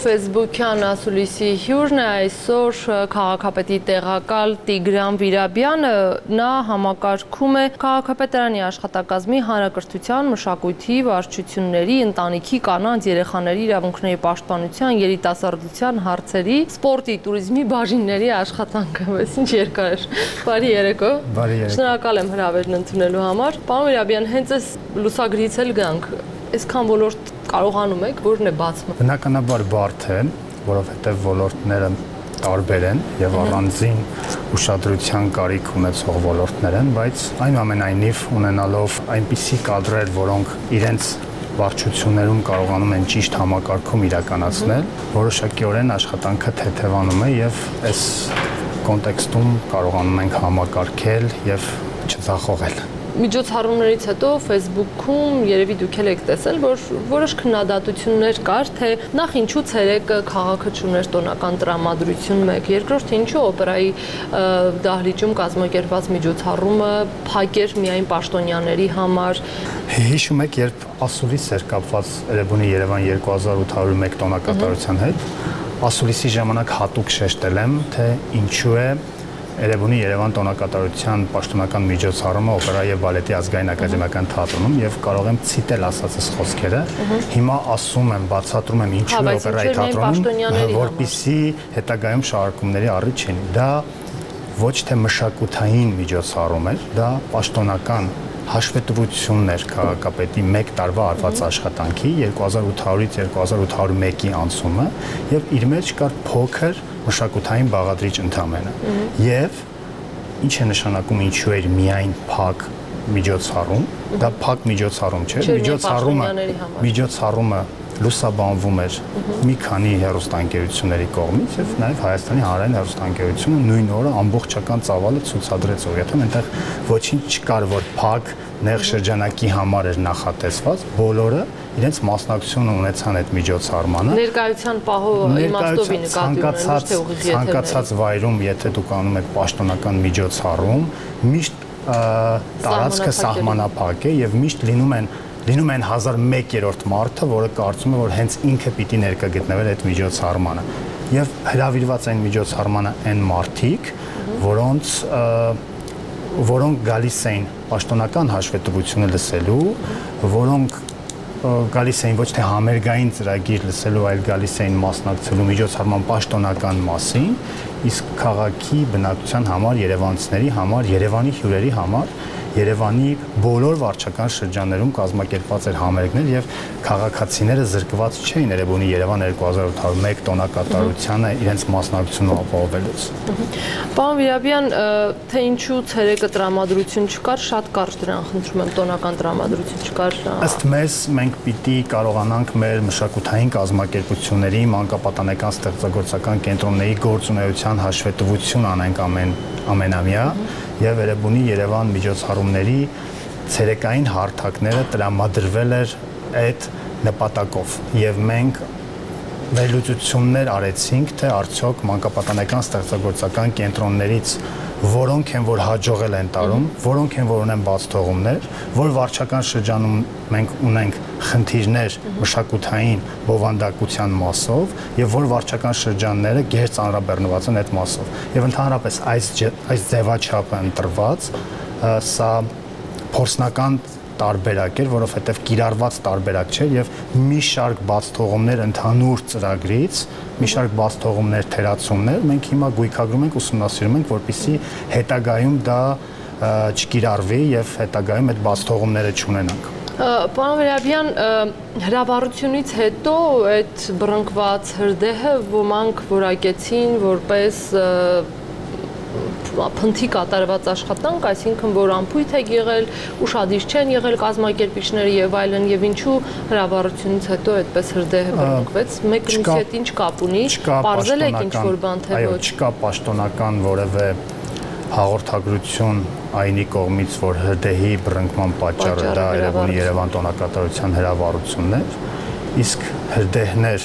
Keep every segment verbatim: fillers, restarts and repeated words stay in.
Facebook-յան ասուլիսի հյուրն է այսօր քաղաքապետի տեղակալ Տիգրան Վիրաբյանը, նա համակարգում է քաղաքապետարանի աշխատակազմի հանրակրթության, մշակույթի, վարչությունների, ընտանիքի, կանանց, երեխաների իրավունքների պաշտպանության, երիտասարդության հարցերի, սպորտի, տուրիզմի բաժինների աշխատանքը, ես ինչ երկար էր։ Բարի երեկո։ Բարի երեկո։ Շնորհակալ եմ հրավերն ընդունելու համար։ Պարոն Վիրաբյան, հենց այս լուսագրից էլ գանք, այսքան ոլորտ կարողանում եք, որն է բացվում։ Բնականաբար բարդ է, որովհետև ոլորտները տարբեր են եւ առանձին ուշադրության կարիք ունեցող ոլորտներ են, բայց այնուամենայնիվ ունենալով այնպիսի կադրեր, որոնք իրենց վարչություններում կարողանում են ճիշտ համակարգում իրականացնել, որոշակիորեն աշխատանքը թեթևանում է եւ այս կոնտեքստում կարողանում ենք համակարգել եւ չձախողել։ Միջոցառումներից հետո Facebook-ում երևի դուք էլ եք տեսել, որ որոշ քննադատություններ կար, թե նախ ինչու ցերեկը քաղաքը չուներ տոնական տրամադրություն մեկ, երկրորդ ինչու օպերայի դահլիճում կազմակերպված միջոցառումը փակ էր միայն պաշտոնյաների համար։ Հիշում եք, երբ ասուլիս էր կապված Էրեբունի Երևան երկու հազար ութ հարյուր մեկ տոնակատարության հետ, ասուլիսի ժամանակ հատուկ շեշտել եմ, թե ինչու է Էրեբունի Երևան տոնակատարության պաշտոնական միջոցառումը օպերա եւ բալետի ազգային ակադեմիական թատրոնում եւ կարող եմ ցիտել ասածս խոսքերը։ Հիմա ասում եմ, բացատրում եմ ինչու է օպերայի թատրոնում, որպեսզի հետագայում շարժումների առիթ չլինի։ Դա ոչ թե մշակութային միջոցառում էր, դա պաշտոնական հաշվետվություններ քաղաքապետի մեկ տարվա արված աշխատանքի երկու հազար ութ հարյուրից երկու հազար ութ հարյուր մեկի անցումը եւ իր մեջ կար փոքր մշակութային բաղադրիչ ընդամենը եւ ինչ է նշանակում ինչու էր միայն փակ միջոցառում, դա փակ միջոցառում չէ, միջոցառումը միջոցառումը լուսաբանվում էր մի քանի հեռուստաընկերությունների կողմից եւ նաեւ Հայաստանի հանրային հեռուստաընկերությունը նույն օրը ամբողջական ծավալը ցուցադրեց օրյաթում, այնտեղ ոչինչ չկար, որ փակ նեղ շրջանակի համար էր նախատեսված, բոլորը իրենց մասնակցություն ունեցան այդ միջոցառմանը։ Ներկայության պահով իմաստով նկատի ունեն, թե ուղիղ եթերներ։ Ցանկացած վայրում, եթե դուք անում եք պաշտոնական միջոցառում, միշտ տարածքը սահմանափակ է եւ միշտ լինում են լինում են հազար մեկերորդ մարդը, որը կարծում է, որ հենց ինքը պիտի ներկա գտնվեր այդ միջոցառմանը։ Եվ հրավիրված այն միջոցառմանը այն մարդիկ, որոնց որոնք գալիս էին պաշտոնական հաշվետվությունը լսելու, որոնք գալիս էին ոչ թե համերգային ծրագիր լսելու, այլ գալիս էին մասնակցելու միջոցառման պաշտոնական մասին, իսկ քաղաքի բնակչության համար, երևանցիների համար, Երևանի հյուրերի համար Երևանի բոլոր վարչական շրջաններում կազմակերպված էր համերգներ եւ քաղաքացիները զրկված չէին Էրեբունի Երևան երկու հազար ութ հարյուր մեկ տոնակատարությանը իրենց մասնակցությունը ապահովելուց։ Պարոն Վիրաբյան, թե ինչու ցերեկը տրամադրություն չկար, շատ կարճ դրան խնդրում եմ, տոնական տրամադրություն չկար։ Ըստ մեզ մենք պիտի կարողանանք մեր մշակութային կազմակերպությունների, մանկապատանեկան ստեղծագործական կենտրոնների գործունեության հաշվետվություն անենք ամեն ամենամյա եւ Էրեբունի Երևան միջոցառումների ցերեկային հարթակները տրամադրվել էր այդ նպատակով եւ մենք վերլուծություններ արեցինք, թե արդյոք մանկապատանեկան ստեղծագործական կենտրոններից որոնք են որ հաջողել են տարում, որոնք են որ ունեն բաց թողումներ, որ վարչական շրջանում մենք ունենք խնդիրներ մշակութային բովանդակության մասով եւ որ վարչական շրջանները գեր ծանրաբեռնված են այդ մասով։ Եվ ընդհանրապես այս այս ձևաչափը ընտրված սա փորձնական տարբերակ էր, որովհետև կիրառված տարբերակ չէր եւ մի շարք բաց թողումներ ընդհանուր ծրագրից, մի շարք բաց թողումներ, թերացումներ մենք հիմա գույքագրում ենք, ուսումնասիրում ենք, որպեսզի հետագայում դա չկիրառվի եւ հետագայում այդ բաց թողումները չունենանք։ Պարոն Վիրաբյան, հրավառությունից հետո այդ բռնկված հրդեհը ոմանք որակեցին որպես փնթի կատարված աշխատանք, այսինքն որ անփույթ է եղել, ուշադիր չեն եղել կազմակերպիչները եւ այլն, եւ ինչու հրավառությունից հետո այդպես հրդեհը բռնկվեց, մեկը մյուսի հետ ինչ կապ ունի, պարզել եք ինչ որ բան թե ոչ։ Այո, չկա պաշտոնական որևէ հաղորդագրություն այնի կողմից, որ հրդեհի բռնկման պատճառը դա Էրեբունի Երևան տոնակատարության հրավառությունն էր, իսկ հրդեհներ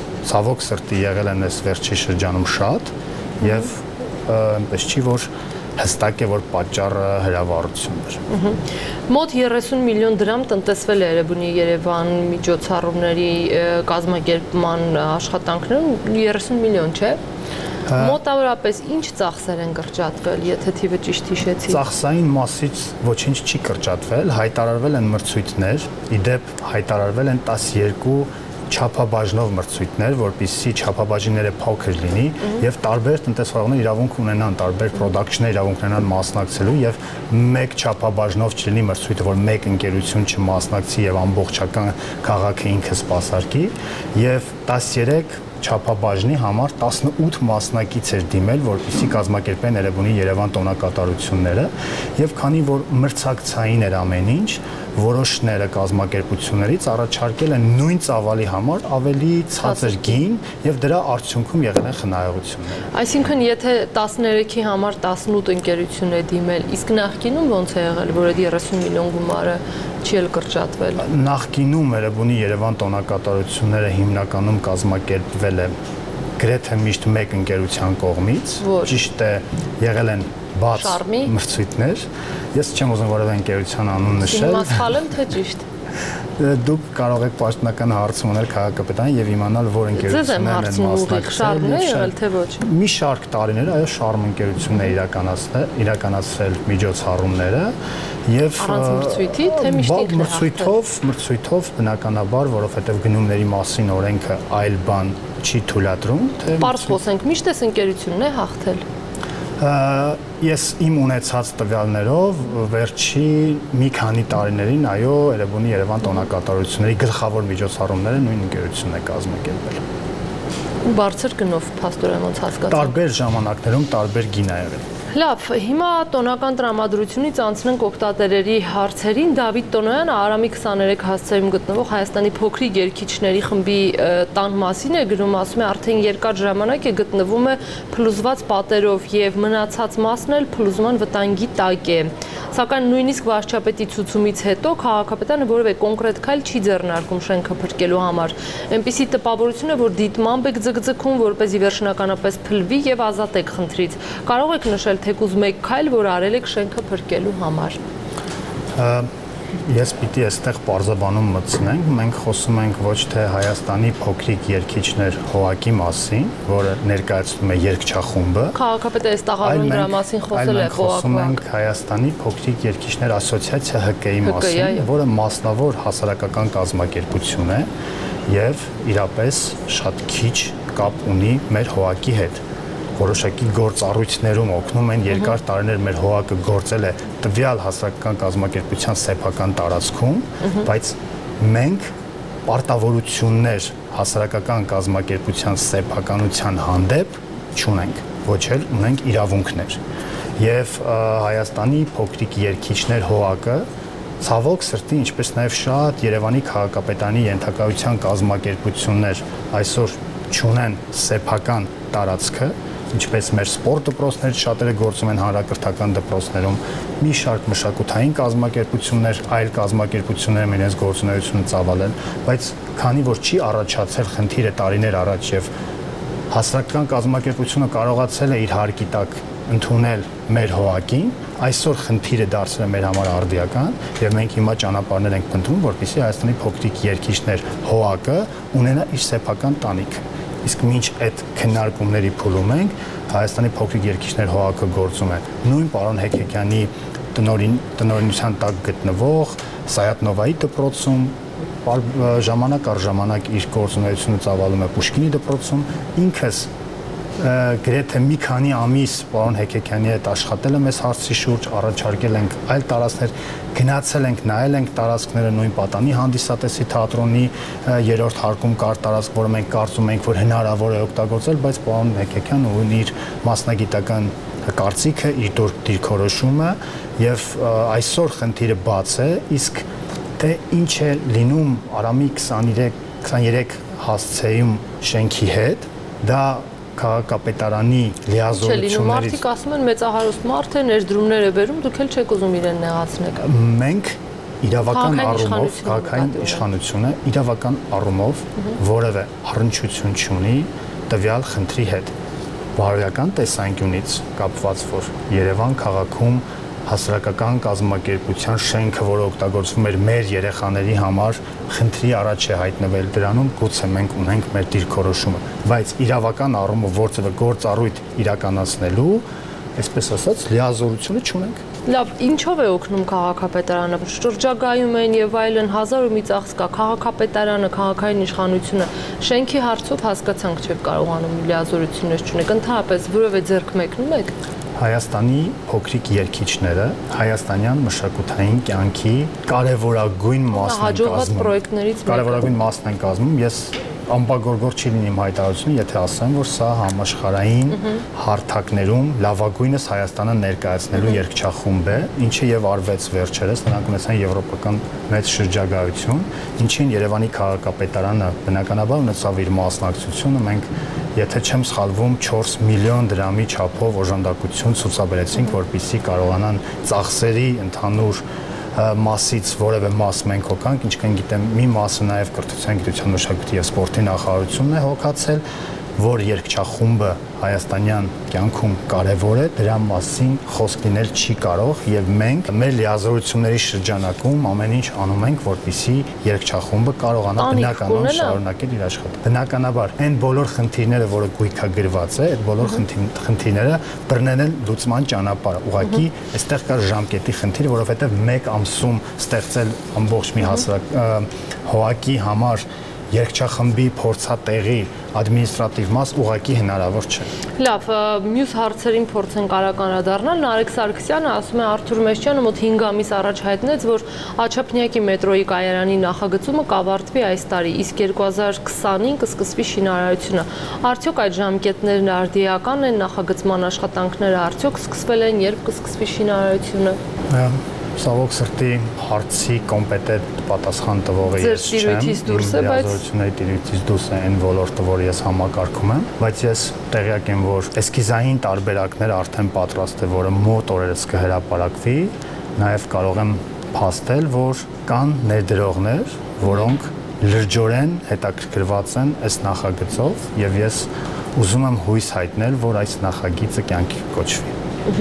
ցավոք սրտի եղել են այս վերջի շրջանում շատ եւ այնպես չի որ հստակ է, որ պատճառը հրավառությունն էր։ Մոտ երեսուն միլիոն դրամ տնտեսվել է Էրեբունի Երևան միջոցառումների կազմակերպման աշխատանքներում, երեսուն միլիոն, չէ՞։ Մոտավորապես ինչ ծախսեր են կրճատվել, եթե թիվը ճիշտ հիշեցի։ Ծախսային մասից ոչինչ չի կրճատվել, հայտարարվել են մրցույթներ, իդեպ հայտարարվել են տասներկու չափաբաժնով մրցույթներ, որպեսզի չափաբաժինները փոքր լինի եւ տարբեր տնտեսվարողներ իրավունք ունենան, տարբեր production-ներ իրավունք ունենան մասնակցելու եւ մեկ չափաբաժնով չլինի մրցույթը, որ մեկ ընկերություն չմասնակցի եւ ամբողջական քաղաքը ինքը սպասարկի եւ տասներեք չափաբաժնի համար տասնութ մասնակից էր դիմել, որպեսզի կազմակերպեն Էրեբունի Երևան տոնակատարությունները եւ քանի որ մրցակցային էր ամեն ինչ, որոշները կազմակերպություններից առաջարկել են նույն ծավալի համար ավելի ցածր գին եւ դրա արդյունքում եղել են խնայողություններ։ Այսինքն, եթե տասներեքի համար տասնութ ընկերություն է դիմել, իսկ նախկինում ոնց է եղել, որ այդ երեսուն միլիոն գումարը չի էլ կրճատվել։ Նախկինում Էրեբունի Երևան տոնակատարությունները հիմնականում կազմակերպվել է գրեթե միշտ մեկ ընկերության կողմից, ճիշտ է, եղել են բաց մրցույթներ։ Ես չեմ ուզում որևէ ընկերության անուն նշել։ Հիմա սխալեմ թե ճիշտ։ Դուք կարող եք պաշտոնական հարցում ունել քաղաքապետարան եւ իմանալ, որ ընկերություններն են մասնակցել, թե ոչ։ Մի շարք տարիներ, այո, շարմ ընկերություններ իրականացրել, իրականացրել միջոցառումները եւ առանց մրցույթի, թե միշտ մրցույթով, մրցույթով բնականաբար, որովհետեւ գնումների մասին օրենքը այլ բան չի թույլատրում, թե Պարզ խոսենք, միշտ էս ընկերությունն է հաղթել։ Ես իմ ունեցած տվյալներով վերջի մի քանի տարիներին, այո, Էրեբունի Երևան տոնակատարությունների գլխավոր միջոցառումները նույն ընկերությունն է կազմակերպել։ Բարձր գնով, փաստորեն ոնց հասկացա։ Տարբեր ժամանակներում տարբեր գին ա եղել։ Լավ, հիմա տոնական տրամադրությունից անցնենք օգտատերերի հարցերին։ Դավիթ Տոնոյանը Արամի քսաներեք հասցեում գտնվող Հայաստանի փոքրիկ երգիչների խմբի տան մասին է գրում, ասում է, արդեն երկար ժամանակ է գտնվում է փլուզված պատերով եւ մնացած մասն էլ փլուզման վտանգի տակ է։ Սակայն նույնիսկ վարչապետի ցուցումից հետո քաղաքապետարանը որևէ կոնկրետ քայլ չի ձեռնարկում շենքը փրկելու համար։ Այնպիսի տպավորություն է, որ դիտմամբ եք ձգձգում, որպեսզի վերջնականապես փլվի եւ ազատեք խնդրից։ Կարող եք նշել թեկուզ մեկ քայլ, որ արել եք շենքը փրկելու համար։ Ես պիտի այստեղ պարզաբանում մտցնենք, մենք խոսում ենք ոչ թե Հայաստանի փոքրիկ երգիչներ հողակի մասին, որը ներկայացնում է երգչախումբը։ Քաղաքապետը այս տաղավարում դրա մասին խոսել է հողակվակ։ Խոսում ենք Հայաստանի փոքրիկ երգիչներ ասոցիացիա Հ Կ-ի մասին, որը մասնավոր հասարակական կազմակերպություն է եւ իրապես շատ քիչ կապ ունի մեր հողակի հետ։ Որոշակի գործառույթներում օգնում են երկար տարիներ մեր հողակը գործել է տվյալ հասարակական կազմակերպության սեփական տարածքում, բայց մենք պարտավորություններ հասարակական կազմակերպության սեփականության հանդեպ չունենք, ոչ էլ ունենք իրավունքներ։ Եվ Հայաստանի փոքրիկ երգիչներ հողակը ցավոք սրտի, ինչպես նաև շատ Երևանի քաղաքապետարանի ենթակայության կազմակերպություններ այսօր չունեն սեփական տարածքը, ինչպես մեր սպորտ դպրոցները շատերը գործում են հանրակրթական դպրոցներում, մի շարք մշակութային կազմակերպություններ, այլ կազմակերպություններ իրենց գործունեությունը ծավալել, բայց քանի որ չի առաջացել խնդիրը տարիներ առաջ եւ հասարակական կազմակերպությունը կարողացել է իր հարկի տակ ընդունել մեր հողակին, այսօր խնդիրը դարձել է մեր համար արդիական եւ մենք հիմա ճանապարհներ ենք փնտրում, որպեսզի Հայաստանի փոքրիկ երգիչներ հողակը ունենա իր սեփական տանիքը։ Իսկ մինչ այդ քննարկումների փուլում ենք, Հայաստանի փոքրիկ երգիչներ հողակը գործում է նույն պարոն Հեքեքյանի տնօրին տնօրինության տակ գտնվող Սայաթ-Նովայի դպրոցում, ժամանակ առ ժամանակ իր գործունեությունը ծավալում է Պուշկինի դպրոցում, ինքս գրեթե մի քանի ամիս պարոն Հեքեքյանի հետ աշխատել եմ այս հարցի շուրջ, առաջարկել ենք այլ տարածքներ, գնացել ենք, նայել ենք տարածքները, նույն Պատանի հանդիսատեսի թատրոնի երրորդ հարկում կար տարածք, որը մենք կարծում ենք, որ հնարավոր է օգտագործել, բայց պարոն Հեքեքյանը ունի իր մասնագիտական կարծիքը, իր դիրքորոշումը եւ այսօր խնդիրը բաց է, իսկ թե ինչ է լինում Արամի քսաներեք հասցեում շենքի հետ, դա քաղաքապետարանի լիազորություններից։ Չէ, մարդիկ ասում են մեծահարուստ մարդ է, ներդրումներ է բերում, դուք էլ չեք ուզում իրեն նեղացնեք։ Մենք իրավական առումով, քաղաքային իշխանությունը իրավական առումով որևէ առնչություն չունի տվյալ խնդրի հետ։ բարոյական տեսանկյունից կապված, որ Երևան քաղաքում հասարակական կազմակերպության շենքը, որը օգտագործվում էր մեր երեխաների համար, խնդրի առաջ է հայտնվել դրանում, գուցե մենք ունենք մեր դիրքորոշումը, բայց իրավական առումով որևէ գործառույթ իրականացնելու, այսպես ասած, լիազորությունը չունենք։ Լավ, ինչով է օգնում քաղաքապետարանը։ Շրջագայում են եւ այլն հազար ու մի ծախս կա։ Քաղաքապետարանը, քաղաքային իշխանությունը շենքի հարցով հասկացանք չէ կարողանում լիազորություններ չունեք։ Ընդհանրապես որևէ ձեռք մեկնում եք։ Հայաստանի փոքրիկ երգիչները հայաստանյան մշակութային կյանքի կարևորագույն մասն են կազմում։ Կարևորագույն մասն են կազմում։ Ես ամբողջորգոր չի լինի իմ հայտարարությունը, եթե ասեմ, որ սա համաշխարհային հարթակներում լավագույնս Հայաստանը ներկայացնելու երգչախումբ է, ինչը եւ արվեց վերջերս, նրանք ունեցան եվրոպական մեծ շրջագայություն, ինչին Երևանի քաղաքապետարանը բնականաբար ունեցավ իր մասնակցությունը, մենք եթե չեմ սխալվում չորս միլիոն դրամի չափով օժանդակություն ցուցաբերեցինք, որպեսզի կարողանան ծախսերի ընդհանուր մասից որևէ մաս մենք հոգանք, ինչքան գիտեմ, մի մասը նաև կրթության, գիտության, մշակույթի եւ սպորտի նախարարությունն է հոգացել, որ երգչախումբը հայաստանյան կյանքում կարևոր է, դրա մասին խոսք լինել չի կարող եւ մենք մեր լիազորությունների շրջանակում ամեն ինչ անում ենք, որպեսզի երգչախումբը կարողանա բնականon շարունակել իր աշխատանքը։ Բնականաբար, այն բոլոր խնդիրները, որը գույքագրված է, այդ բոլոր խնդիրները բռնել են լուծման ճանապարհը։ Ուղղակի այստեղ կա ժամկետի խնդիր, որովհետեւ մեկ ամսում ստեղծել ամբողջ մի հասարակ հողակի համար երգչախմբի փորձատեղի ադմինիստրատիվ մաս ուղղակի հնարավոր չէ։ Լավ, մյուս հարցերին փորձենք արագանադառնալ։ Նարեկ Սարգսյանը ասում է Արթուր Մեշչյանը մոտ հինգ ամիս առաջ հայտնեց, որ Աջափնյակի մետրոյի կայարանի նախագծումը կավարտվի այս տարի, իսկ երկու հազար քսանինը կսկսվի շինարարությունը։ Արդյոք այդ ժամկետներն արդիական են, նախագծման աշխատանքները արդյոք սկսվել են, երբ կսկսվի շինարարությունը։ Սավոք սրտի հարցի կոմպետենտ պատասխան տվողը ես չեմ։ Ձեր տիրույթից դուրս է, բայց լիազորությունների տիրույթից դուրս է այն ոլորտը, որը ես համակարգում եմ, բայց ես տեղյակ եմ, որ էսքիզային տարբերակները արդեն պատրաստ է, որը մոտ օրերս կհրապարակվի, նաև կարող եմ փաստել, որ կան ներդրողներ, որոնք լրջորեն հետաքրքրված են այս նախագծով, եւ ես ուզում եմ հույս հայտնել, որ այս նախագիծը կյանքի կոչվի։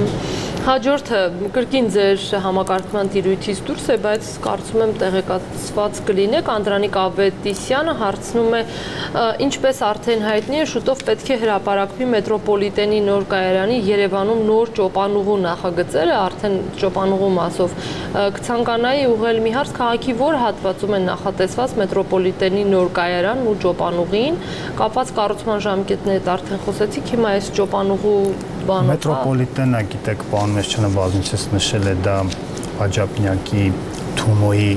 Հաջորդը կրկին ձեր համակարգման տիրույթից դուրս է, բայց կարծում եմ տեղեկացված կլինեք, Անդրանիկ Ավետիսյանը հարցնում է, ինչպես արդեն հայտնի է, շուտով պետք է հրապարակվի մետրոպոլիտենի նոր կայարանի Երևանում նոր ճոպանուղու նախագծերը, արդեն ճոպանուղու մասով կցանկանայի ուղղել մի հարց, քաղաքի որ հատվածում են նախատեսված մետրոպոլիտենի նոր կայարանն ու ճոպանուղին, կապված կառուցման ժամկետներդ արդեն խոսեցիք, հիմա այս ճոպանուղու բանը։ Մետրոպոլիտենը, գիտեք, պարոն Մեշչյանը բազմիցս նշել է, դա Աջափնյակի Թումոյի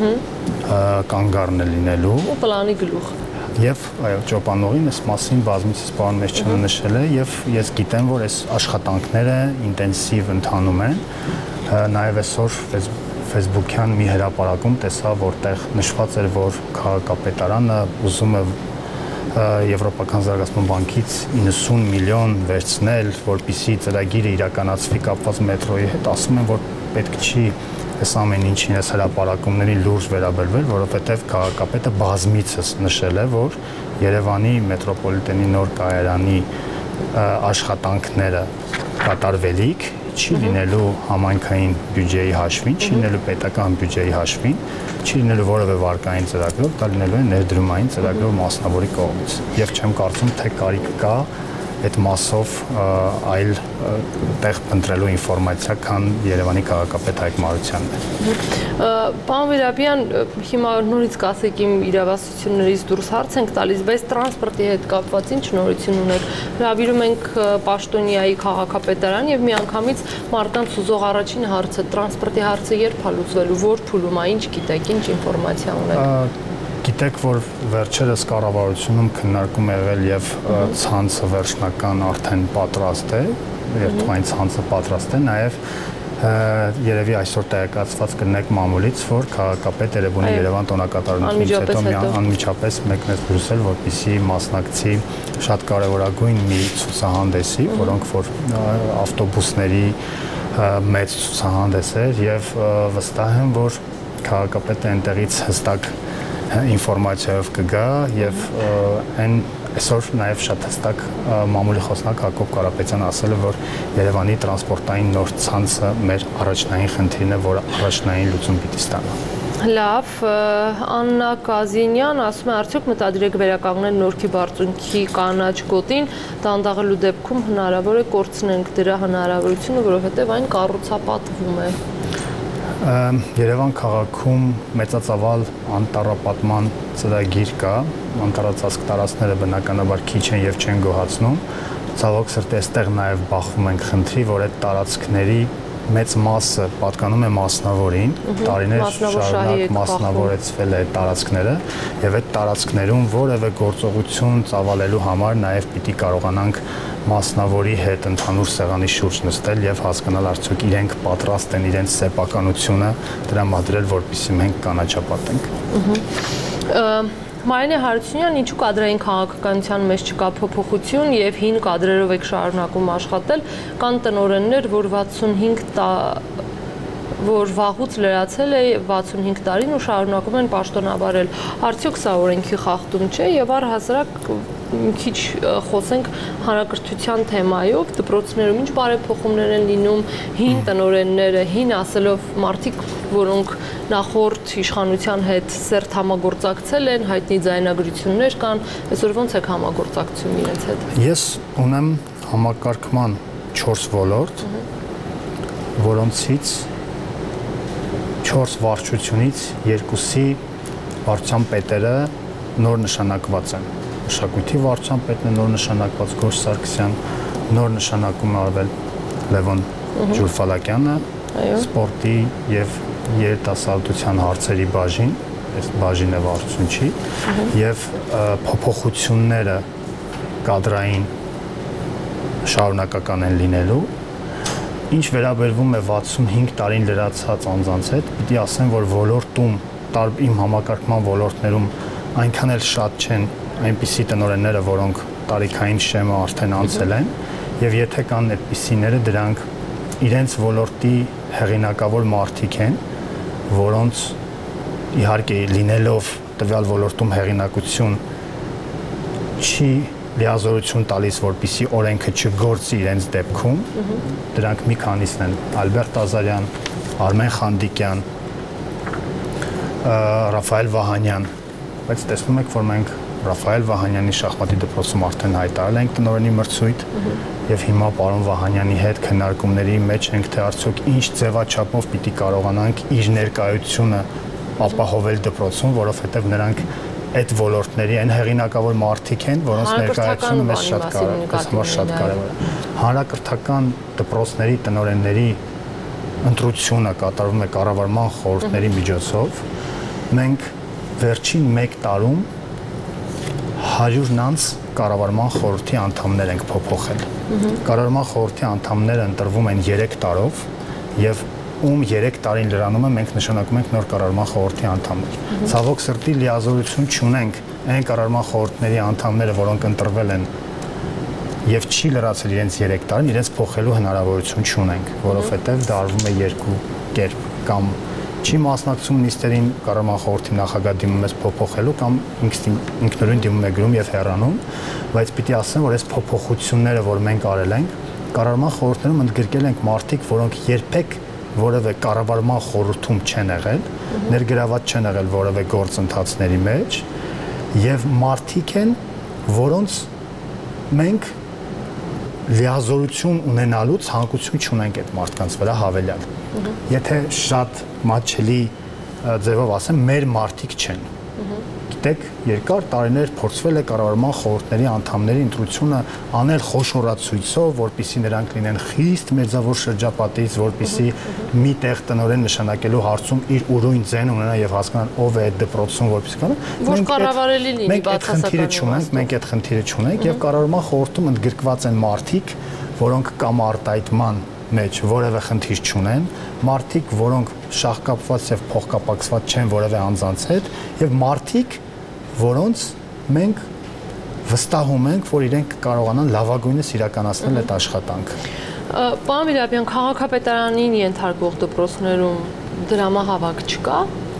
կանգառն է լինելու ու պլանի գլուխ։ Եվ այո, ճոպանուղին այս մասին բազմիցս պարոն Մեշչյանը նշել է, եւ ես գիտեմ, որ այս աշխատանքները ինտենսիվ ընթանում են, նաեւ այսօր Facebook-յան մի հրապարակում տեսա, որտեղ նշված էր, որ քաղաքապետարանը ուզում է Եվրոպական զարգացման բանկից իննսուն միլիոն վերցնել, որպեսզի ծրագիրը իրականացվի կապված մետրոյի հետ, ասում են, որ պետք չի այս ամեն ինչին այս հրապարակումների լուրջ վերաբերվել, որովհետև քաղաքապետը բազմիցս նշել է, որ Երևանի մետրոպոլիտենի նոր կայարանի աշխատանքները կատարվելիք չի լինելու համայնքային բյուջեի հաշվին, չի լինելու պետական բյուջեի հաշվին, չի լինելու որևէ վարկային ծրագրով, դա լինելու է ներդրումային ծրագրով մասնավորի կողմից։ Եվ չեմ կարծում, թե կարիք կա այդ մասով այլ տեղ փնտրելու ինֆորմացիա, քան Երևանի քաղաքապետ Հայկ Մարությանն է։ Պարոն Վիրաբյան, հիմա նորից կասեք իմ իրավասություններից դուրս հարց ենք տալիս, բայց տրանսպորտի հետ կապված ինչ նորություն ունեք։ Հրավիրում ենք Պաշտոնիայի քաղաքապետարան եւ միանգամից մարդկանց ուզող առաջին հարցը, տրանսպորտի հարցը երբ է լուծվելու, որ փուլում է, ինչ գիտեք, ինչ ինֆորմացիա ունեք։ Գիտեք, որ վերջերս կառավարությունում քննարկում է եղել եւ ցանցը վերջնական արդեն պատրաստ է, երթուղային ցանցը պատրաստ է, նաեւ երևի այսօր տեղեկացված կլինեք մամուլից, որ քաղաքապետ Երևանի Երևան տոնակատարությունից հետո անմիջապես մեկնեց Բրյուսել, որպեսզի մասնակցի շատ կարևորագույն մի ցուցահանդեսի, որոնք որ ավտոբուսների մեծ ցուցահանդես էր եւ վստահ եմ, որ քաղաքապետը այնտեղից հստակ ինֆորմացիայով կգա եւ այն այսօր նաև շատ հստակ մամուլի խոսնակ Հակոբ Կարապետյանը ասել է, որ Երևանի տրանսպորտային նոր ցանցը մեր առաջնային խնդիրն է, որը առաջնային լուծում պիտի ստանա։ Լավ, Աննա Կազինյան ասում է, արդյոք մտադիր եք վերականգնել Նորքի բարձունքի կանաչ գոտին, դանդաղելու դեպքում հնարավոր է կորցնենք դրա հնարավորությունը, որովհետև այն կառուցապատվում է։ Երևան քաղաքում մեծածավալ անտառապատման ծրագիր կա, անտառածածկ տարածքները բնականաբար քիչ են եւ չեն գոհացնում։ Ցավոք սրտի այստեղ նաեւ բախվում ենք խնդրի, որ այդ տարածքների մեծ մասը պատկանում է մասնավորին, տարիներ շարունակ մասնավորեցվել է տարածքները եւ այդ տարածքներում որևէ գործողություն ծավալելու համար նաեւ պիտի կարողանանք մասնավորի հետ ընդհանուր սեղանի շուրջ նստել եւ հասկանալ արդյոք իրենք պատրաստ են իրենց սեփականությունը տրամադրել, որպեսզի մենք կանաչապատենք։ Մարինե Հարությունյան, ինչու կադրային քաղաքականության մեջ չկա փոփոխություն եւ հին կադրերով եք շարունակում աշխատել, կան տնօրեններ, որ վաթսունհինգ տա որ վաղուց լրացել է վաթսունհինգ տարին ու շարունակում են պաշտոնավարել։ Արդյոք սա օրենքի խախտում չէ եւ առհասարակ քիչ խոսենք հանրակրթության թեմայով, դպրոցներում ինչ բարեփոխումներ են լինում, հին տնօրենները, հին ասելով մարդիկ, որոնք նախորդ իշխանության հետ սերտ համագործակցել են, հայտնի ձայնագրություններ կան, այսօր ոնց եք համագործակցում իրենց հետ։ Ես ունեմ համակարգման չորս ոլորտ, որոնցից չորս վարչությունից երկուսի վարչության պետերը նոր նշանակված են։ Մշակույթի վարչության պետն է նոր նշանակված Գորժ Սարգսյան, նոր նշանակում է արվել Լևոն Ջուլֆալակյանը, սպորտի եւ երիտասարդության հարցերի բաժին, այս բաժինը վարչություն չի, եւ փոփոխությունները կադրային շարունակական են լինելու։ Ինչ վերաբերվում է վաթսունհինգ տարին լրացած անձանց հետ, պիտի ասեմ, որ ոլորտում, իմ համակարգման ոլորտներում այնքան էլ շատ չեն այնպիսի տնօրենները, որոնք տարիքային շեմը արդեն անցել են, եւ եթե կան այդպիսիները, դրանք իրենց ոլորտի հեղինակավոր մարդիկ են, որոնց իհարկե լինելով տվյալ ոլորտում հեղինակություն չի լիազորություն տալիս, որպեսզի օրենքը չգործի իրենց դեպքում, դրանք մի քանիսն են՝ Ալբերտ Ազարյան, Արմեն Խանդիկյան, Ռաֆայել Վահանյան, բայց տեսնում եք, որ մենք Ռաֆայել Վահանյանի շախմատի դպրոցում արդեն հայտարարել ենք տնօրենի մրցույթ եւ հիմա պարոն Վահանյանի հետ քննարկումների մեջ ենք, թե արդյոք ինչ ձևաչափով պիտի կարողանանք իր ներկայությունը ապահովել դպրոցում, որովհետեւ նրանք այդ ոլորտների այն հեղինակավոր մարդիկ են, որոնց ներկայությունը մեզ շատ կարևոր շատ կարևոր է։ Հանրակրթական դպրոցների տնօրենների ընտրությունը կատարվում է կառավարման խորհուրդների միջոցով։ Մենք վերջին մեկ տարում հարյուր անց կառավարման խորհրդի անդամներ ենք փոփոխել։ Կառավարման խորհրդի անդամները ընտրվում են երեք տարով եւ ում երեք տարին լրանում է, մենք նշանակում ենք նոր կառավարման խորհրդի անդամներ։ Ցավոք սրտի լիազորություն չունենք այն կառավարման խորհուրդների անդամները, որոնք ընտրվել են եւ չի լրացել իրենց երեք տարին, իրենց փոխելու հնարավորություն չունենք, որովհետեւ դա արվում է երկու կերպ, կամ չի մասնակցում նիստերին կառավարման խորհրդի նախագահ դիմում է փոփոխելու, կամ ինքնուրույն դիմում է գրում եւ հեռանում, բայց պիտի ասեմ, որ այս փոփոխությունները, որ մենք արել ենք, կառավարման խորհուրդներում ընդգրկել ենք մարդիկ, որոնք երբեք որևէ կառավարման խորհրդում չեն եղել, ներգրաված չեն եղել որևէ գործընթացների մեջ եւ մարդիկ են, որոնց մենք լիազորություն ունենալու ցանկություն չունենք այդ մարդկանց վրա հավելյալ։ Եթե շատ մատչելի ձևով ասեմ, մեր մարդիկ չեն։ Գիտեք, երկար տարիներ փորձվել է կառավարման խորհուրդների անդամների ընտրությունը անել խոշորացույցով, որպեսզի նրանք լինեն խիստ մեծավոր շրջապատից, որպեսզի մի տեղ տնօրեն նշանակելու հարցում իր ուրույն ձեն ունենա եւ հասկանան ով է այդ դպրոցում, որպեսզի կանա։ Որ կառավարելի լինի բացասական։ Մենք այդ խնդիրը չունենք եւ կառավարման խորհրդում ընդգրկված են մարդիկ, որոնք կամ արտահայտման մեջ որևէ խնդիր չունեն, մարդիկ, որոնք շահկապված եւ փոխկապակցված չեն որևէ անձանց հետ, եւ մարդիկ, որոնց մենք վստահում ենք, որ իրենք կարողանան լավագույնս իրականացնել այդ աշխատանքը։ Պարոն Վիլապյան, քաղաքապետարանին ենթարկվող դպրոցներում դրամահավաք չկա։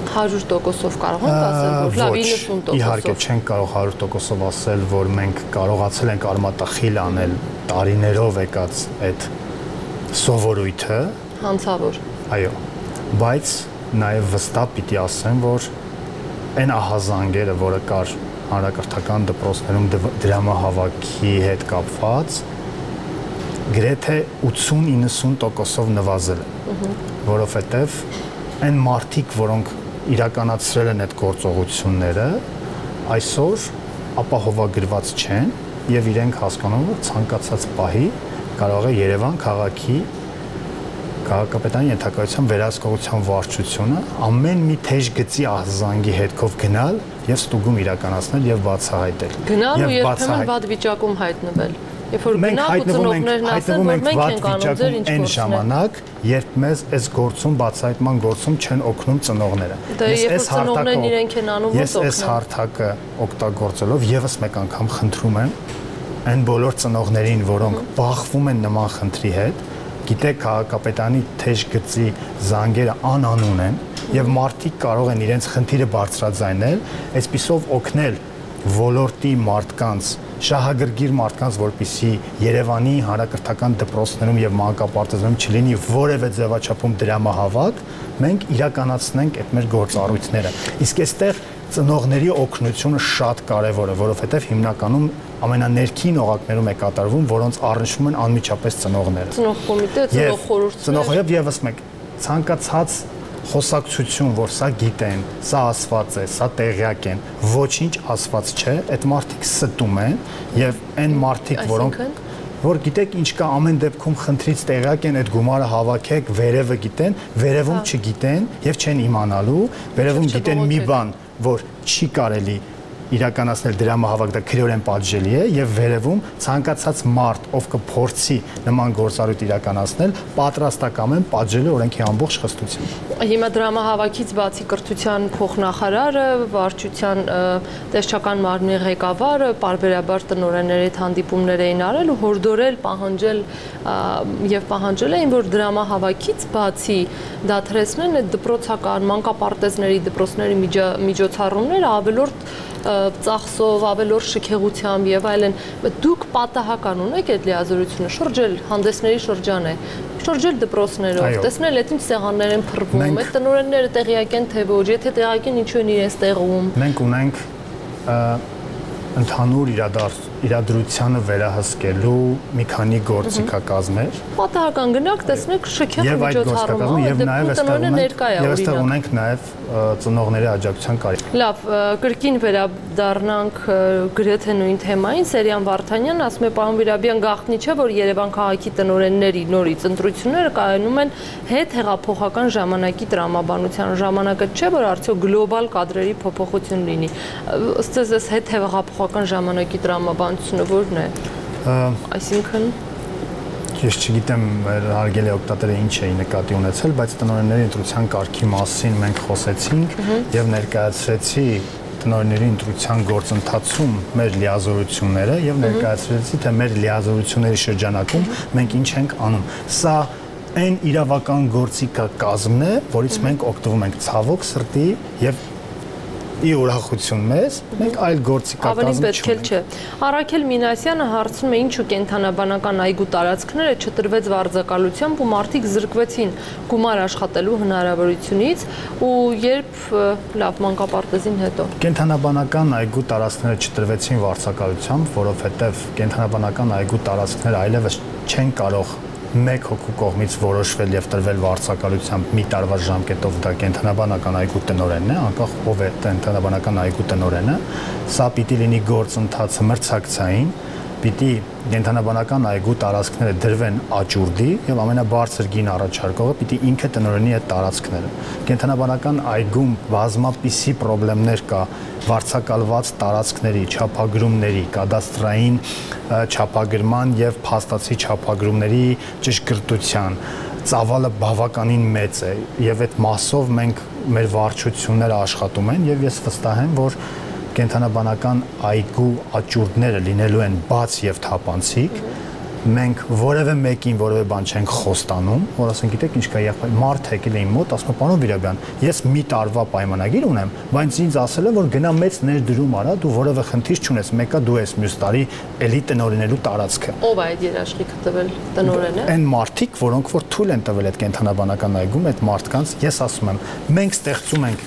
հարյուր տոկոսով կարող ենք ասել, որ լավ իննսուն տոկոսով։ Իհարկե չենք կարող հարյուր տոկոսով ասել, որ մենք կարողացել ենք արմատախիլ անել տարիներով եկած այդ սովորույթը, հանցավոր։ Այո, բայց նաև վստահ պիտի ասեմ, որ այն ահազանգերը, որը կար հանրակրթական դպրոցներում դրամահավաքի հետ կապված, գրեթե ութսուն-իննսուն տոկոսով նվազել է, որովհետև այն մարդիկ, որոնք իրականացրել են այդ գործողությունները, այսօր ապահովագրված չեն եւ իրենք հասկանում են, որ ցանկացած պահի կարող է Երևան քաղաքի քաղաքապետարանի ենթակայության վերահսկողության վարչությունը ամեն մի թեժ գծի ահազանգի հետքով գնալ եւ ստուգում իրականացնել եւ բացահայտել։ Գնալ ու երբեմն վատ վիճակում հայտնվել։ Երբ որ գնաք ու ծնողներն ասեն, որ մենք ենք անում ձեր ինչ գործն է, այն ժամանակ, երբ մեզ այս գործում բացահայտման գործում չեն օգնում ծնողները։ Ես այս ծնողներն իրենք են անում, ես այս հարթակը օգտագործելով եւս մեկ անգամ խնդրում եմ այն բոլոր ծնողներին, որոնք բախվում են նման խնդրի հետ, գիտեք քաղաքապետարանի թեժ գծի զանգերը անանուն են եւ մարդիկ կարող են իրենց խնդիրը բարձրաձայնել, այսպիսով օգնել ոլորտի մարդկանց, շահագրգիռ մարդկանց, որպեսզի Երևանի հանրակրթական դպրոցներում եւ մանկապարտեզներում չլինի որևէ ձևաչափում դրամահավաք, մենք իրականացնենք այդ մեր գործառույթները։ Իսկ այստեղ ծնողների օգնությունը շատ կարեւոր է, որովհետեւ հիմնականում ամենաներքին օղակներում է կատարվում, որոնց առնչվում են անմիջապես ծնողները։ Ծնող կոմիտե, ծնող խորհուրդ։ Ծնող եւ եւս մեկ ցանկացած խոսակցություն, որ սա գիտեն, սա ասված է, սա տեղյակ են, ոչինչ ասված չէ, այդ մարդիկ ստում են եւ այն մարդիկ, որոնք որ գիտեք ինչ կա ամեն դեպքում խնդրից տեղյակ են, այդ գումարը հավաքեք, վերևը գիտեն, վերևում չգիտեն եւ չեն իմանալու, վերևում գիտեն մի բան, որ չի կարելի իրականացնել դրամահավաք, դա քրեորեն պատժելի է եւ վերևում ցանկացած մարդ, ով կփորձի նման գործառույթ իրականացնել, պատրաստական են պատժելու օրենքի ամբողջ խստությունը։ Հիմա դրամահավաքից բացի կրթության փոխնախարարը, վարչության տեսչական մարմնի ղեկավարը պարբերաբար տնօրենների հետ հանդիպումներ էին արել ու հորդորել, պահանջել եւ պահանջել էին, որ դրամահավաքից բացի դադարեցնեն այդ դպրոցական մանկապարտեզների, դպրոցների միջոցառումները ավելորդ ծախսով, ավելորդ շքեղությամբ եւ այլն, դուք պատահական ունեք այդ լիազորությունը շրջել հանդեսների շրջան է, շրջել դպրոցներով, տեսնել այդ ինչ սեղաններ են փռվում, այդ տնօրենները տեղյակ են թե ոչ, եթե տեղյակ են ինչու են իրենց տեղում։ Մենք ունենք ընդհանուր իրադրությանը վերահսկելու մի քանի գործիքակազմեր։ Պատահական գնաք, տեսնեք շքեղ միջոցառումը, եւ նաեւ այստեղ ունենք նաեւ ծնողների աջակցության կարիք։ Լավ, կրկին վերադառնանք գրեթե նույն թեմային, Սերյան Վարդանյանն ասում է, պարոն Վիրաբյան, գաղտնի չէ, որ Երևան քաղաքի տնօրենների նորից ընտրությունները կայանում են հետ հեղափոխական ժամանակի տրամաբանության ժամանակը չէ, որ արդյոք գլոբալ կադրերի փոփոխություն լինի։ Ըստ ձեզ հետ հեղափոխական ժամանակի տրամաբանությունը որն է։ Այսինքն Ես չգիտեմ հարգելի օգտատերը ինչ էի նկատի ունեցել, բայց տնօրենների ընտրության կարգի մասին մենք խոսեցինք եւ ներկայացրեցի տնօրենների ընտրության գործընթացում մեր լիազորությունները եւ ներկայացրեցի թե մեր լիազորությունների շրջանակում մենք ինչ ենք անում։ Սա այն իրավական գործիքակազմն է, որից մենք օգտվում ենք ցավոք սրտի եւ ի ուրախություն մեզ, մենք այլ գործիքակազմ չունենք։ Առաքել Մինասյանը հարցնում է, ինչու կենթանաբանական այգու տարածքները չտրվեց վարձակալությամբ ու մարդիկ զրկվեցին գումար աշխատելու հնարավորությունից ու երբ լավ մանկապարտեզին հետո։ Կենթանաբանական այգու տարածքները չտրվեցին վարձակալությամբ, որովհետև կենթանաբանական այգու տարածքները այլևս չեն կարող մեկ հոգու կողմից որոշվել եւ տրվել վարձակալությամբ մի տարվա ժամկետով դա կենթանաբանական այգու տնօրենն է, անկախ ով է կենթանաբանական այգու տնօրենը, սա պիտի լինի գործընթացը մրցակցային, պիտի կենթանաբանական այգու տարածքները դրվեն աճուրդի եւ ամենաբարձր գին առաջարկողը պիտի ինքը տնօրենի այդ տարածքները։ Կենթանաբանական այգում բազմապիսի խնդիրներ կա վարձակալված տարածքների, չափագրումների, կադաստրային չափագրման եւ փաստացի չափագրումների ճշգրտության ծավալը բավականին մեծ է եւ այդ մասով մենք մեր վարչությունները աշխատում են եւ ես վստահ եմ, որ կենթանաբանական այգու աճուրդները լինելու են բաց եւ թափանցիկ մենք որևէ մեկին որևէ բան չենք խոստանում, որ ասենք գիտեք ինչ կա եղբայր, մարդ եկել է իմ մոտ, ասում է պարոն Վիրաբյան, ես մի տարվա պայմանագիր ունեմ, բայց ինձ ասել են, որ գնա մեծ ներդրում արա, դու որևէ խնդիր չունես, մեկը դու ես մյուս տարի էլի տնօրինելու տարածքը։ Ո՞վ է այդ երաշխիքը տվել, տնօրենը։ Այն մարդիկ, որոնք որ թույլ են տվել այդ կենթանաբանական այգում, այդ մարդկանց, ես ասում եմ, մենք ստեղծում ենք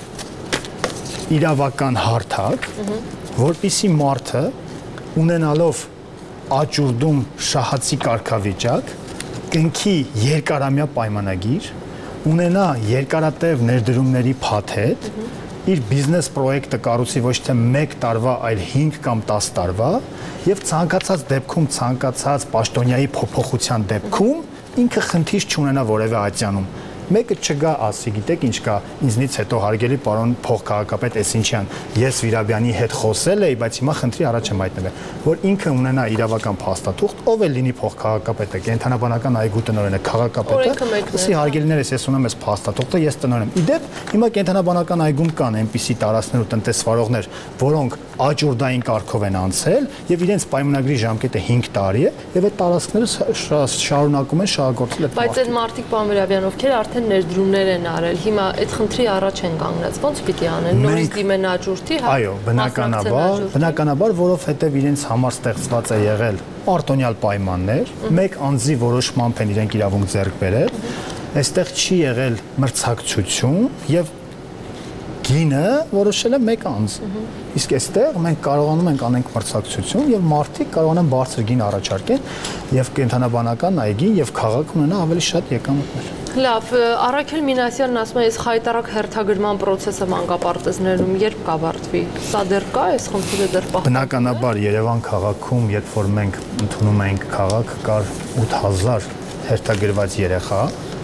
իրավական հարթակ, որպեսզի մարդը ունենալով աճուրդում շահացի կարգավիճակ, կնքի երկարամյա պայմանագիր, ունենա երկարատև ներդրումների փաթեթ, իր բիզնես պրոյեկտը կառուցի ոչ թե մեկ տարվա, այլ հինգ կամ տաս տարվա, եւ ցանկացած դեպքում, ցանկացած պաշտոնյայի փոփոխության դեպքում ինքը խնդիր չունենա որևէ ատյանում։ Մեկը չգա ասի, գիտեք ինչ կա, ինձնից հետո հարգելի պարոն փոխքաղաքապետ Էսինչյան, ես Վիրաբյանի հետ խոսել էի, բայց հիմա խնդրի առաջ եմ հայտնվել, որ ինքը ունենա իրավական փաստաթուղթ, ով է լինի փոխքաղաքապետը, կենթանաբանական այգու տնօրենը, քաղաքապետը, ասի հարգելիներս, ես ունեմ այս փաստաթուղթը, ես տնօրեն եմ։ Իդեպ հիմա կենթանաբանական այգում կան այնպիսի տարածքներ ու տնտեսվարողներ, որոնք աճուրդային կարգով են անցել եւ իրենց պայմանագրի ժամկետը հինգ տարի է եւ այդ տարածքները շարունակում են շահագործել այդ։ Բայց այդ մարդիկ պարոն Վիրաբյան, ովքեր արդեն ներդրումներ են արել, հիմա այդ խնդրի առաջ են կանգնած, ո՞նց պիտի անեն, նորից դիմեն աճուրդի, հա։ Այո, բնականաբար, բնականաբար, որովհետեւ իրենց համար ստեղծված է եղել արտոնյալ պայմաններ, մեկ անձի որոշմամբ են իրենք իրավունք ձեռք բերել, այստեղ չի եղել մրցակցություն եւ գինը որոշել է մեկ անձ։ Իսկ այստեղ մենք կարողանում ենք անենք մրցակցություն եւ մարդիկ կարողանան բարձր գին առաջարկեն եւ կենթանաբանական այգին եւ քաղաք ունենա ավելի շատ եկամուտներ։ Լավ, Առաքել Մինասյանն ասում է, այս խայտարակ հերթագրման process-ը մանկապարտեզներում երբ կավարտվի։ Սա դեռ կա, այս խնդիրը դեռ պահպանվում է։ Բնականաբար Երևան քաղաքում, երբ որ մենք ընդունում ենք քաղաք, կար ութ հազար հերթագրված երեխա։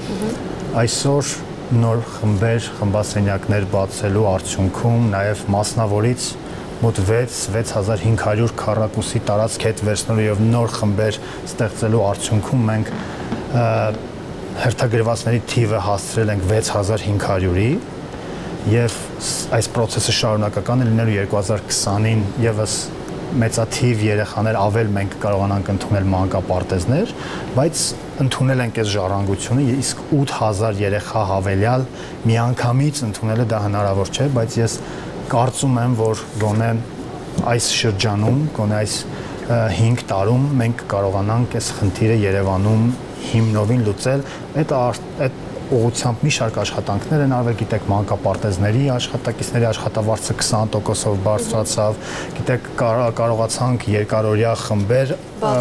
Այսօր նոր խմբեր, խմբասենյակներ բացելու արդյունքում նաև մասնավորից մոտ վեց հազար հինգ հարյուր քառակուսի տարածք հետ վերցնելու եւ նոր խմբեր ստեղծելու արդյունքում մենք հերթագրվածների թիվը հասցրել ենք վեց հազար հինգ հարյուրի եւ այս process-ը շարունակական է լինելու երկու հազար քսանին եւս մեծաթիվ երեխաներ ավել մենք կարողանանք ընդունել մանկապարտեզներ, բայց ընդունել ենք այս ժառանգությունը, իսկ ութ հազար երեխա հավելյալ միանգամից ընդունելը դա հնարավոր չէ, բայց ես կարծում եմ, որ գոնե այս շրջանում, գոնե այս հինգ տարում մենք կարողանանք այս խնդիրը Երևանում հիմնովին լուծել, այդ այդ ուղղությամբ մի շարք աշխատանքներ են արվել, գիտեք, մանկապարտեզների աշխատակիցների աշխատավարձը քսան տոկոսով բարձրացավ, գիտեք, կարողացանք երկարօրյա խմբեր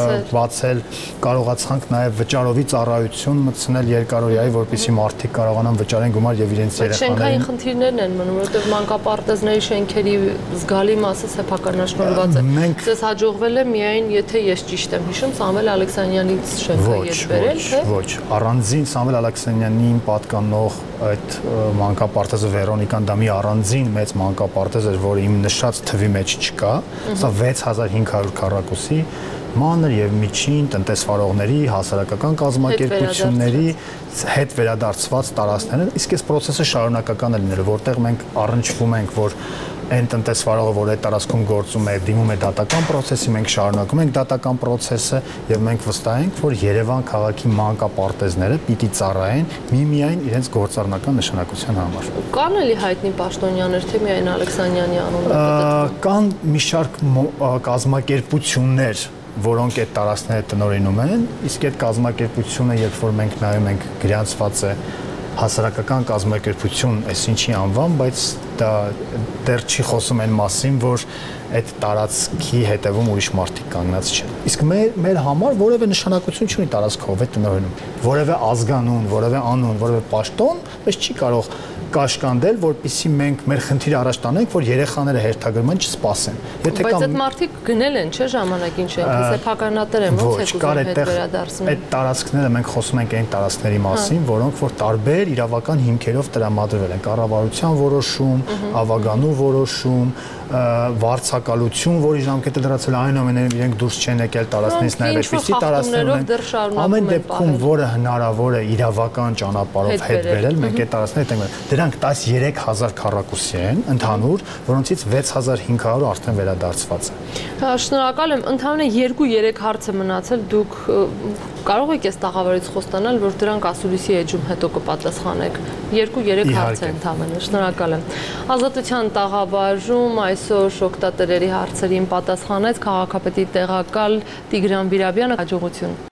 բացել, կարողացանք նաև վճարովի ծառայություն մտցնել երկարօրյայի, որպեսզի մարդիկ կարողանան վճարեն գումար եւ իրենց երեխաներին։ Շենքային խնդիրներն են մնում, որովհետեւ մանկապարտեզների շենքերի զգալի մասը սեփականաշնորհված է։ Ձեզ հաջողվել է միայն, եթե ես ճիշտ եմ հիշում, Սամվել Ալեքսանյանից շենքը ետ բերել, թե։ Ոչ, առանձին Սամվել Ալեքսանյանին պատկանող այդ մանկապարտեզը Վերոնիկան դա մի առանձին մեծ մանկապարտեզ էր, որը իմ նշած թվի մեջ չկա, սա վեց հազար հինգ հարյուր քառակուսի մանր եւ միջին տնտեսվարողների, հասարակական կազմակերպությունների հետ վերադարձված տարածքներ են, իսկ այս process-ը շարունակական է լինելու, որտեղ մենք առնչվում ենք, որ այն տնտեսվարողը, որ այդ տարածքում գործում է, դիմում է դատական process-ի, մենք շարունակում ենք դատական process-ը եւ մենք վստահ ենք, որ Երևան քաղաքի մանկապարտեզները պիտի ծառայեն միմիայն իրենց գործառնական նշանակության համար։ Կան էլի հայտնի պաշտոնյաներ, թե միայն Ալեքսանյանի անունը։ Կան մի շարք կազմակերպություններ, որոնք այդ տարածքները տնօրինում են, իսկ այդ կազմակերպությունը, երբ որ մենք նայում ենք, գրանցված է հասարակական կազմակերպություն, այսինչի անվան, բայց դա դեռ չի խոսում այն մասին, որ այդ տարածքի հետևում ուրիշ մարդիկ կանգնած չեն։ Իսկ մեր մեր համար որևէ նշանակություն չունի տարածքը ով է տնօրինում։ Որևէ ազգանուն, որևէ անուն, որևէ պաշտոն, այս չի կարող կաշկանդել, որպեսզի մենք մեր խնդիրը առաջ տանենք, որ երեխաները հերթագրման չսպասեն։ Եթե բայց այդ մարդիկ գնել են, չէ՞, ժամանակին շենքը, սեփականատեր են, ո՞նց եք ուզում հետ վերադարձնել։ Այդ տարածքները մենք խոսում ենք այն տարածքների մասին, որոնք որ տարբեր իրավական հիմքերով տրամադրվել են, կառավարության որոշում, ավագանու որոշում, վարձակալություն, որի ժամկետը դրացել այնուամենայնիվ իրենք դուրս չեն եկել տարածքներից, նաև այդպիսի տարածքներ են։ Ամեն դեպքում, որը հնարավոր է իրավական ճանապարհով հետ բերել, մենք այդ տարածքները ենք։ Դրանք տասնյոթ հազար քառակուսի են ընդհանուր, որոնցից վեց հազար հինգ հարյուրը արդեն վերադարձված է։ Շնորհակալ եմ, ընդհանրապես երկու-երեք հարց է մնացել, դուք կարող եք այս տաղավարից խոստանալ, որ դրանք ասուլիսի էջում հետո կպատասխանեք։ Երկու-երեք հարց է ընդհանրապես։ Շնորհակալ եմ։ Ազատության տաղավարում այսօր շոկտատերերի հարցերին պատասխանեց քաղաքապետի տեղակալ Տիգրան Բիրաբյանը։ Հաջողություն։